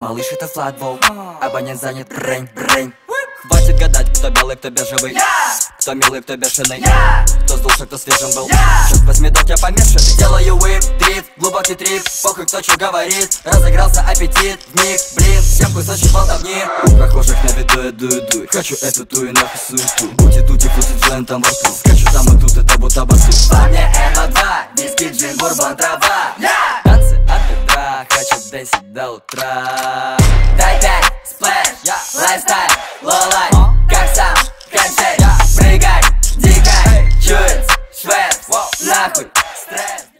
Малыш, это флатвол, абонент занят, брейн. Хватит гадать, кто белый, кто бежевый, кто милый, кто бешеный, кто сдулся, кто свежим был. Черт возьми, док, я помешанный. Делаю whip, дрифт, глубокий трип, похуй, кто что говорит. Разыгрался аппетит, вмиг, блин, всем кусочек болтовни. У прохожих на виду я дуй. Хочу эту ту и нахуй суету. Бути-тути, фути, джен, там во рту. Скачу там и тут, это будто басу. По мне МА2, виски, джин, бурбон, трава. Танцы от бедра, хочу дэнсить до утра. Дай 5, сплэш, лайфстайл, лоу-лайф.